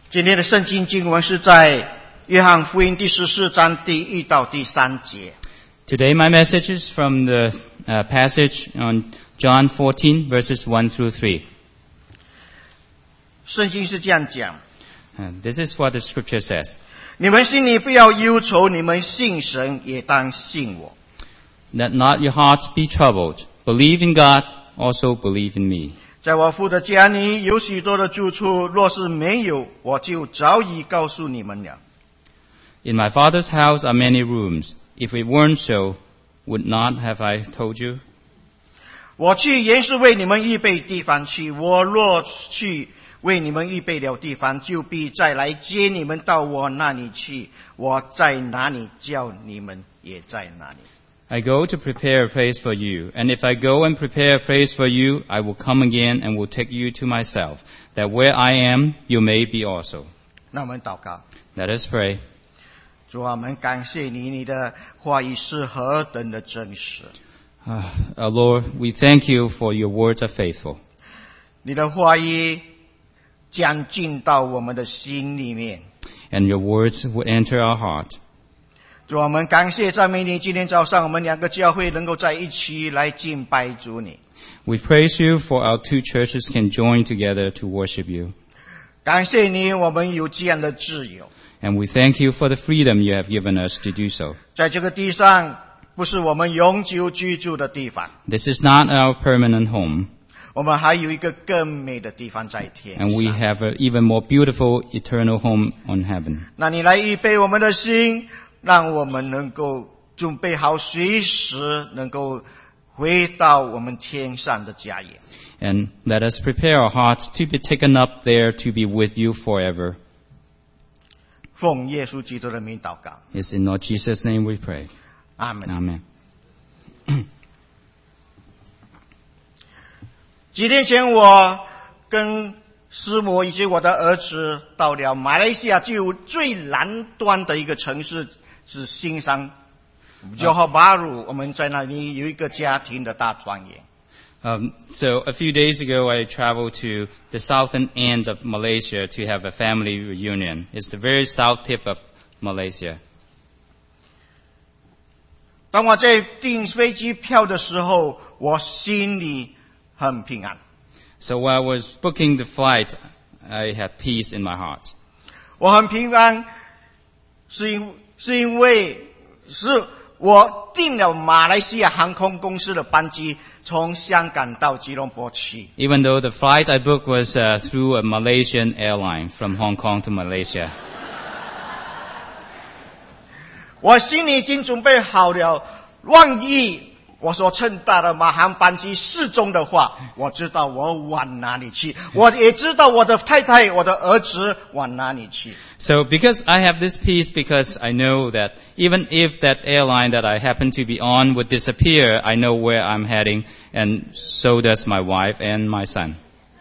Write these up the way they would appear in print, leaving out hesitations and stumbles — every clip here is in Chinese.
今天的圣经经文是在约翰福音第14章第1到第3节。 Today my message is from the passage on John 14 verses 1 through 3. 圣经是这样讲， This is what the scripture says. 你们心里不要忧愁，你们信神也当信我。 Let not your hearts be troubled. Believe in God, also believe in me. 在我父的家里有许多的住处，若是没有，我就早已告诉你们了。 In my Father's house are many rooms. If it weren't so, would not have I told you? 我去原是为你们预备地方去，我若去为你们预备了地方，就必再来接你们到我那里去。我在哪里，叫你们也在哪里。 I go to prepare a place for you, and if I go and prepare a place for you, I will come again and will take you to myself, that where I am, you may be also. 那我们祷告。 Let us pray. 主啊，我们感谢你，你的话语是何等的真实。 Our Lord, we thank you for your words are faithful. 你的话语将进到我们的心里面。 And your words would enter our heart. 主啊，我们感谢赞美你，今天早上我们两个教会能够在一起来敬拜主你。 We praise you for our two churches can join together to worship you. 感谢你，我们有这样的自由。 And we thank you for the freedom you have given us to do so. 在这个地上，不是我们永久居住的地方， This is not our permanent home, 我们还有一个更美的地方在天 and we 上。 have an even more beautiful eternal home on heaven. 那你来预备我们的心，让我们能够准备好随时能够回到我们天上的家园。 And let us prepare our hearts to be taken up there to be with you forever. 奉耶稣基督的名祷告， It's in Lord Jesus' name we pray. 阿门。 Amen. 几天前，我跟师母以及我的儿子到了马来西亚最南端的一个城市是新山，Johor Bahru，我们在那里有一个家庭的大团圆。 So a few days ago, I traveled to the southern end of Malaysia to have a family reunion. It's the very south tip of Malaysia. 当我在订飞机票的时候，我心里很平安。 So while I was booking the flight, I had peace in my heart. 我很平安，是因为我订了马来西亚航空公司的班机，从香港到吉隆坡去。 Even though the flight I booked was through a Malaysian airline from Hong Kong to Malaysia. 我心里已经准备好了，万一我所乘搭的航班机失踪的话，我知道我往哪里去，我也知道我的太太、我的儿子往哪里去。 So because I have this peace, because I know that even if that airline that I happen to be on would disappear, I know where I'm heading, and so does my wife and my son.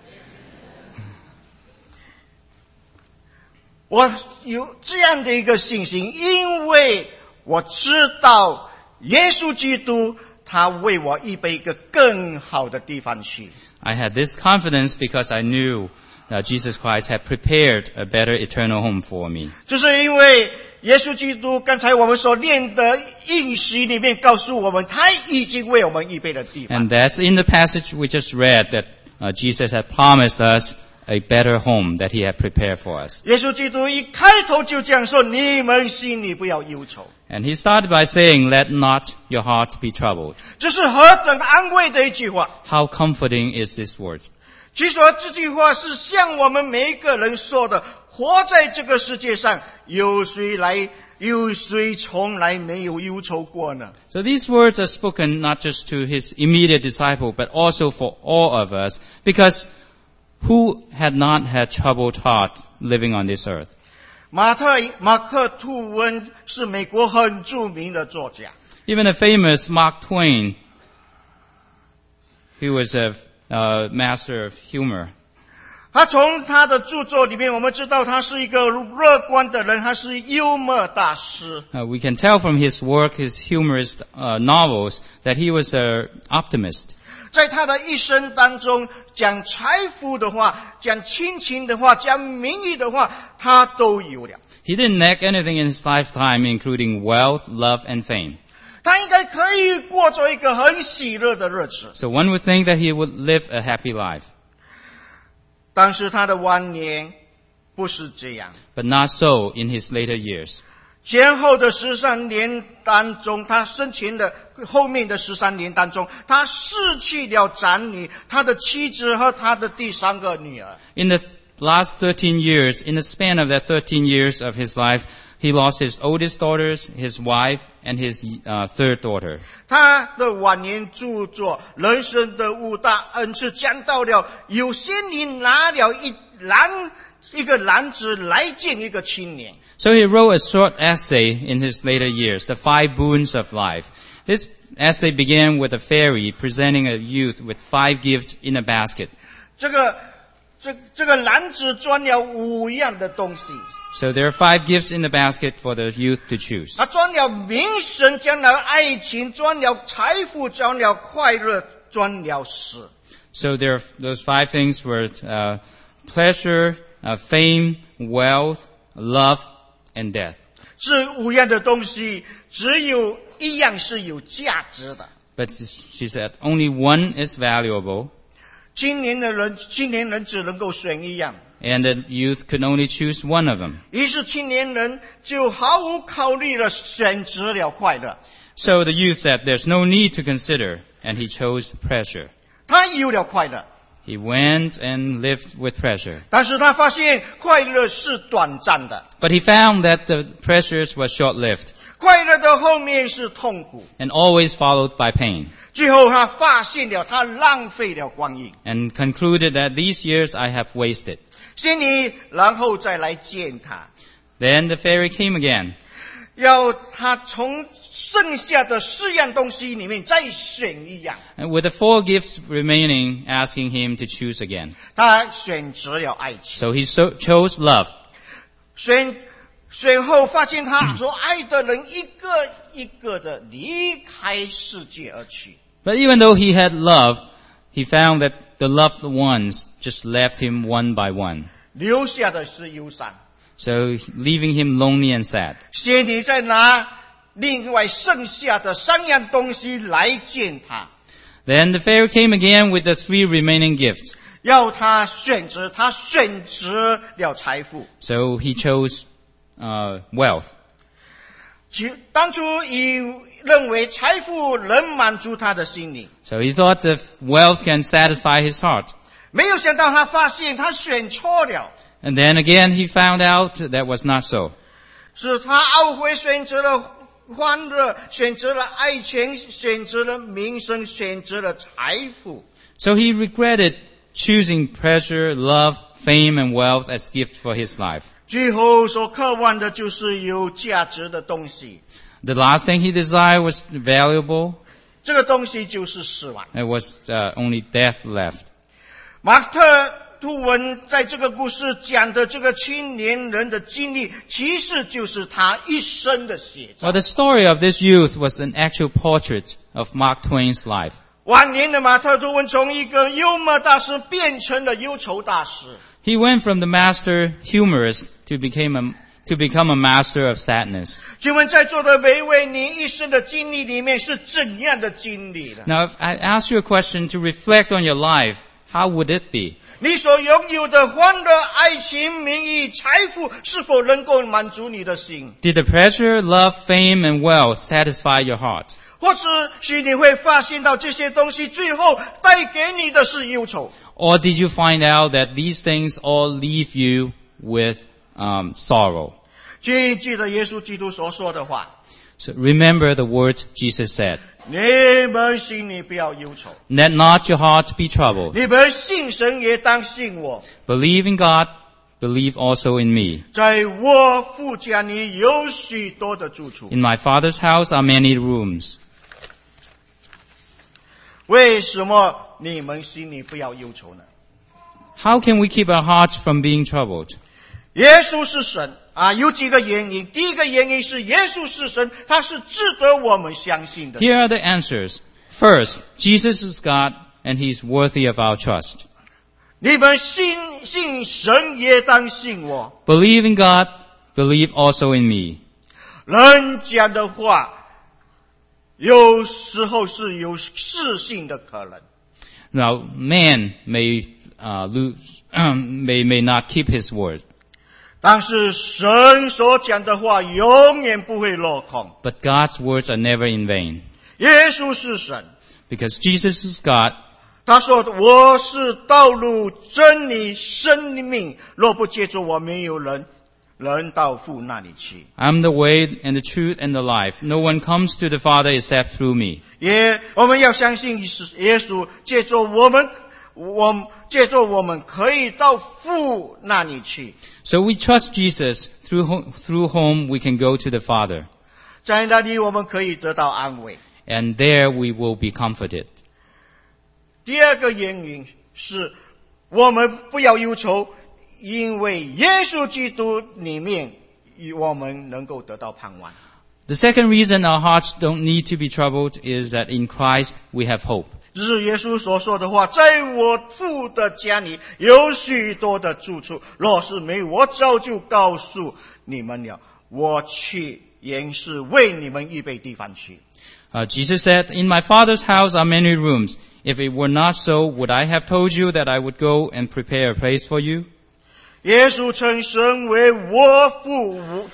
我有这样的一个信心，因为我知道耶稣基督他为我预备一个更好的地方去。 I had this confidence because I knew that Jesus Christ had prepared a better eternal home for me. 就是因为耶稣基督刚才我们所念的应许里面告诉我们，他已经为我们预备了地方。 And that's in the passage we just read that Jesus had promised us a better home that he had prepared for us. 耶稣基督一开头就这样说：你们心里不要忧愁。 And he started by saying, let not your heart be troubled. 这是何等安慰的一句话。 How comforting is this word? 其实这句话是向我们每一个人说的，活在这个世界上，有谁从来没有忧愁过呢？ So these words are spoken not just to his immediate disciple, but also for all of us, because who had not had troubled heart living on this earth? 马克吐温是美国很著名的作家， Even a famous Mark Twain, who was a master of humor. 他从他的著作里面，我们知道他是一个乐观的人，他是幽默大师。 We can tell from his work, his humorous novels, that he was an optimist. 在他的一生当中，讲财富的话，讲亲情的话，讲名誉的话，他都有了。 He didn't lack anything in his lifetime, including wealth, love, and fame. 他应该可以过着一个很喜乐的日子。 So one would think that he would live a happy life. 但是他的晚年不是这样。 But not so in his later years. 前后的13年当中，他生前的后面的13年当中，他失去了长女，他的妻子和他的第3个女儿。 In the last 13 years, in the span of that 13 years of his life, he lost his oldest daughters, his wife, and his third daughter. 他的晚年著作《人生的5大恩赐》讲到了，有些人拿了一个篮子来见一个青年。 So he wrote a short essay in his later years, The 5 Boons of Life. This essay began with a fairy presenting a youth with 5 gifts in a basket. 这个篮子装了5样的东西。 So there are 5 gifts in the basket for the youth to choose. 他装了名声，装了爱情，装了财富，装了快乐，装了死。 So those 5 things were pleasure, fame, wealth, love, and death. 这5样的东西，只有一样是有价值的。 But she said, only one is valuable, 青年人只能够选一样。 and the youth could only choose one of them. 于是青年人就毫无考虑的选择了快乐。 So the youth said, there's no need to consider, and he chose pleasure. 他有了快乐， He went and lived with pleasure. 但是他发现快乐是短暂的， But he found that the pleasures were short-lived, 快乐的后面是痛苦。 and always followed by pain, 最后他发现了他浪费了光阴， and concluded that these years I have wasted. 心里然后再来见他， Then the fairy came again, 要他从剩下的4样东西里面再选一样。 and with the 4 gifts remaining, asking him to choose again. 他选择了爱情， So he chose love. 选后发现他所爱的人一个一个的离开世界而去。 But even though he had love, he found that the loved ones just left him one by one. 留下的是忧伤， So leaving him lonely and sad. 心里再拿另外剩下的3样东西来见他， Then the fairy came again with the 3 remaining gifts. 要他选择，他选择了财富。 So he chose wealth. 当初以认为财富能满足他的心灵， So he thought that wealth can satisfy his heart. 没有想到他发现他选错了， And then again he found out that was not so. 是他懊悔选择了欢乐，选择了爱情，选择了名声，选择了财富。 So he regretted choosing pleasure, love, fame, and wealth as gifts for his life. 最后所渴望的就是有价值的东西， The last thing he desired was valuable. 这个东西就是死亡。 There was only death left. 马特吐温在这个故事讲的这个青年人的经历，其实就是他一生的写照。 Well, the story of this youth was an actual portrait of Mark Twain's life. 晚年的马特吐温从一个幽默大师变成了忧愁大师。 He went from the master humorist to become a master of sadness. 请问在座的每一位，你一生的经历里面是怎样的经历呢？ Now, if I ask you a question to reflect on your life, how would it be? 你所拥有的欢乐、爱情、名誉、财富，是否能够满足你的心？ Did the pleasure, love, fame, and wealth satisfy your heart? 或者许你会发现到这些东西最后带给你的是忧愁。 Or did you find out that these things all leave you with sorrow? 请记得耶稣基督所说的话， So remember the words Jesus said. 你们心里不要忧愁， Let not your heart be troubled. 你们信神也当信我， Believe in God, believe also in me. 在我父家里有许多的住处。 In my Father's house are many rooms. 为什么你们心里不要忧愁呢？ How can we keep our hearts from being troubled? 耶稣是神啊，有几个原因。第一个原因是耶稣是神，他是值得我们相信的。 Here are the answers. First, Jesus is God, and He's worthy of our trust. 你们信神也当信我。 Believe in God, believe also in me. 人讲的话，有时候是有失信的可能。 Now, man may may not keep his word, 但是神所讲的话永远不会落空。 but God's words are never in vain. 耶稣是神， Because Jesus is God, 他说我是道路真理生命，若不借助我，没有人到父那里去。 I'm the way and the truth and the life. No one comes to the Father except through me. 我们要相信耶稣借助我们可以到父那里去。 So we trust Jesus, through whom we can go to the Father. 在那里我们可以得到安慰。 And there we will be comforted. 第二个原因是我们不要忧愁，因为耶稣基督里面我们能够得到盼望。 The second reason our hearts don't need to be troubled is that in Christ we have hope. 这是耶稣所说的话，在我父的家里有许多的住处，若是没有，我早就告诉你们了。我去原是为你们预备地方去。 Jesus said, In my Father's house are many rooms. If it were not so, would I have told you that I would go and prepare a place for you? 耶稣称神为我父，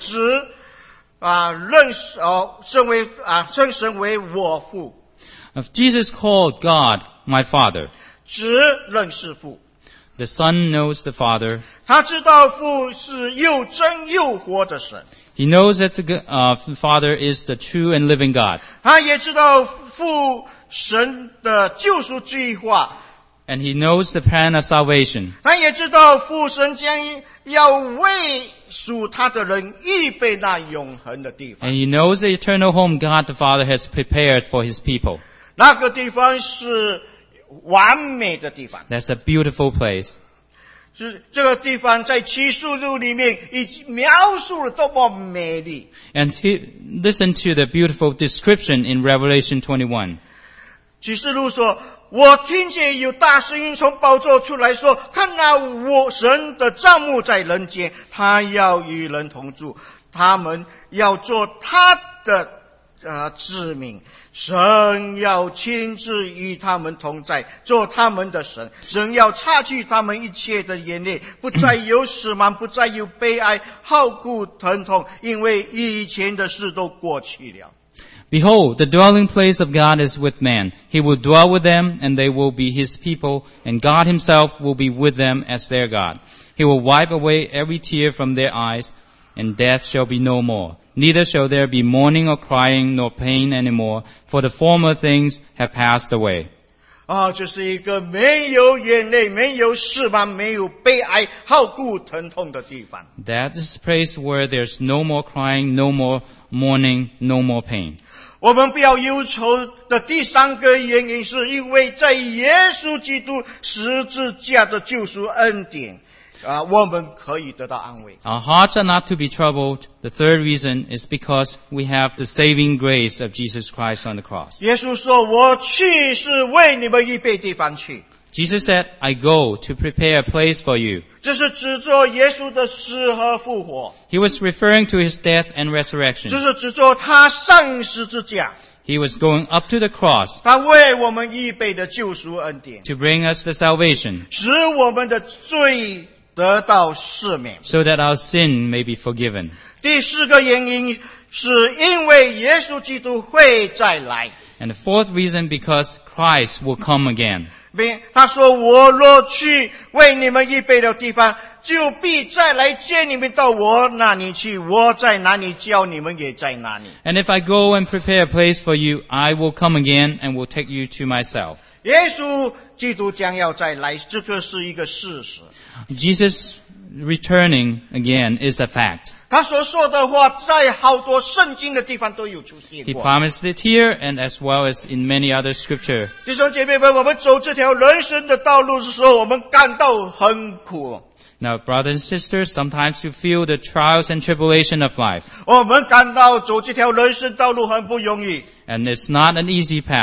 称神为我父， Jesus called God my Father. 只认识父。 The Son knows the Father. 他知道父是又真又活的神， He knows that the Father is the true and living God. 他也知道父神的救赎计划， And He knows the plan of salvation. 他也知道父神将要为属他的人预备那永恒的地方。 And He knows the eternal home God the Father has prepared for His people. 那个地方是完美的地方， That's a beautiful place. 是这个地方在启示录里面已经描述了多么美丽。 And listen to the beautiful description in Revelation 21. 启示录说，我听见有大声音从宝座出来说，看哪，我神的帐幕在人间，他要与人同住，他们要做他的子民，神要亲自与他们同在，做他们的神，神要擦去他们一切的眼泪，不再有死亡，不再有悲哀，好哭疼痛，因为以前的事都过去了。 Behold, the dwelling place of God is with man. He will dwell with them, and they will be His people, and God Himself will be with them as their God. He will wipe away every tear from their eyes, and death shall be no more. Neither shall there be mourning or crying nor pain anymore, for the former things have passed away. 这是一个没有眼泪、没有死亡、没有悲哀、好哭疼痛的地方。 That is a place where there's no more crying, no more mourning, no more pain. 我们不要忧愁的第三个原因，是因为在耶稣基督十字架的救赎恩典，我们可以得到安慰。 Our hearts are not to be troubled. The third reason is because we have the saving grace of Jesus Christ on the cross. 耶稣说：“我去是为你们预备地方去。” Jesus said, I go to prepare a place for you. 这是指着耶稣的死和复活， He was referring to His death and resurrection. 这是指着他上十字架， He was going up to the cross 他为我们预备的救赎恩典， to bring us the salvation 使我们的罪得到赦免。 so that our sin may be forgiven. 第四个原因是因为耶稣基督会再来。 And the fourth reason, because Christ will come again. 他说：“我若去为你们预备的地方，就必再来接你们到我那里去。我在哪里，叫你们也在哪里。” And if I go and prepare a place for you, I will come again and will take you to myself. 耶稣基督将要再来，这个是一个事实。 Jesus returning again is a fact. 他所说的话，在好多圣经的地方都有出现 He 过。 promised it here and as well as in many other scripture. 弟兄姐妹们，我们走这条人生的道路的时候，我们感到很苦。 Now, brothers and sisters, sometimes you feel the trials and tribulation of life. 我们感到走这条人生道路很不容易。 And it's not an easy path.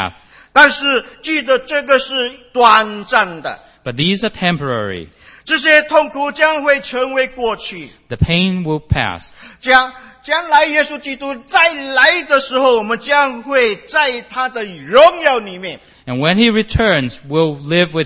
但是记得这个是短暂的， But these are temporary. 这些痛苦将会成为过去。 The pain will pass. 将来耶稣基督再来的时候，我们将会在他的荣耀里面。 And when he returns, we'll live with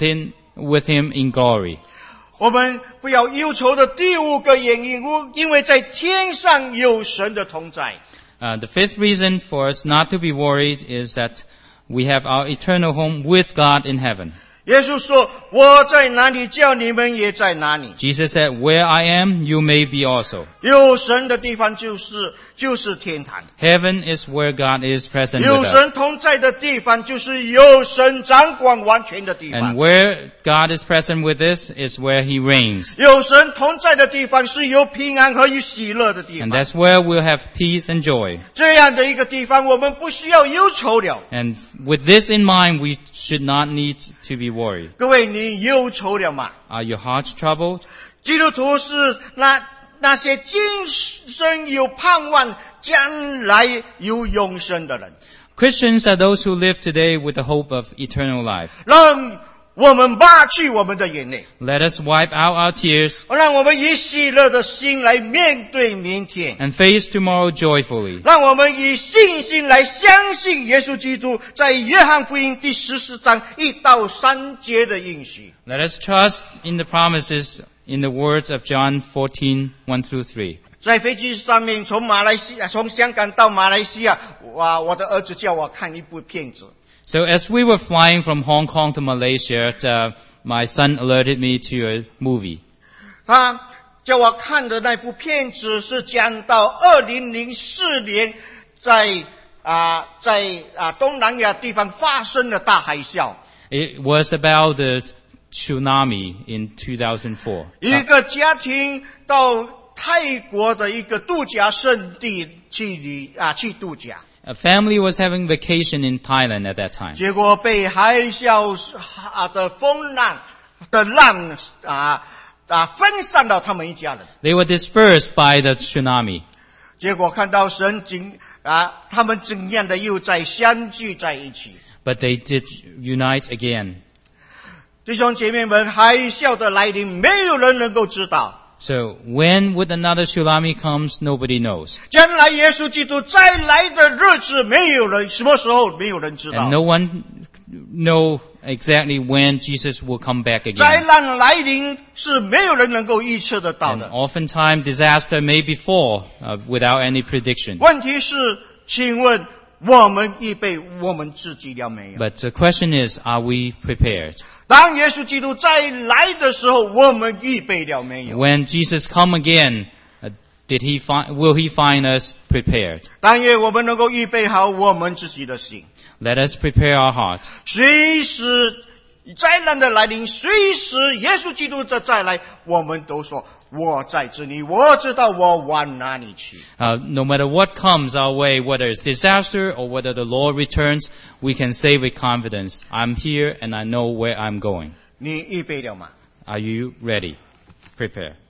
him in glory. 我们不要忧愁的第五个原因，因为在天上有神的同在。 The fifth reason for us not to be worried is that we have our eternal home with God in heaven. 耶稣说：“我在哪里，叫你们也在哪里。” Jesus said, "Where I am, you may be also." 有神的地方就是天堂。 Heaven is where God is present 有 with us. 神同在的地方，就是有神掌管完全的地 And 方。 where God is present with us is where he reigns. 有神同在的地方，是有平安和有喜乐的地 And 方。 that's where we'll have peace and joy. 这样的一个地方，我们不需要忧愁了。 And with this in mind, we should not need to be worried. 各位，你忧愁了吗？ Are your hearts troubled? 基督徒是那些今生有盼望，将来有永生的人。 Christians are those who live today with the hope of eternal life. 让我们拔去我们的眼泪， Let us wipe out our tears 让我们以喜乐的心来面对明天。 and face tomorrow joyfully. 让我们以信心来相信耶稣基督在约翰福音第14章1到3节的应许。 Let us trust in the promises in the words of John 14, 1 through 3. 在飞机上面，从香港到马来西亚，我的儿子叫我看一部片子。 So as we were flying from Hong Kong to Malaysia, my son alerted me to a movie. 他叫我看的那部片子是讲到2004年在东南亚地方发生的大海啸。 It was about the tsunami in 2004. 一个家庭到泰国的一个度假胜地去度假。 A family was having vacation in Thailand at that time. 结果被海啸的风浪分散到他们一家人。 They were dispersed by the tsunami. 结果看到神他们怎样的又再相聚在一起。 But they did unite again. 弟兄姐妹们，海啸的来临，没有人能够知道。 So when would another tsunami comes, nobody knows. 将来耶稣基督再来的日子，什么时候没有人知道。 And no one know exactly when Jesus will come back 灾 again. 难来临是没有人能够预测得到 And 的。 oftentimes disaster may befall without any prediction. 问题是，请问我们预备我们自己了没有？ But the question is, are we prepared? 当耶稣基督再来的时候，我们预备了没有？ When Jesus come again, will he find us prepared? 但愿我们能够预备好我们自己的心， Let us prepare our heart. 随时灾难的来临，随时耶稣基督的再来，我们都说我在这里，我知道我往哪里去。 No matter what comes our way, whether it's disaster or whether the Lord returns, we can say with confidence, I'm here and I know where I'm going. 你预备了吗？ Are you ready? Prepare.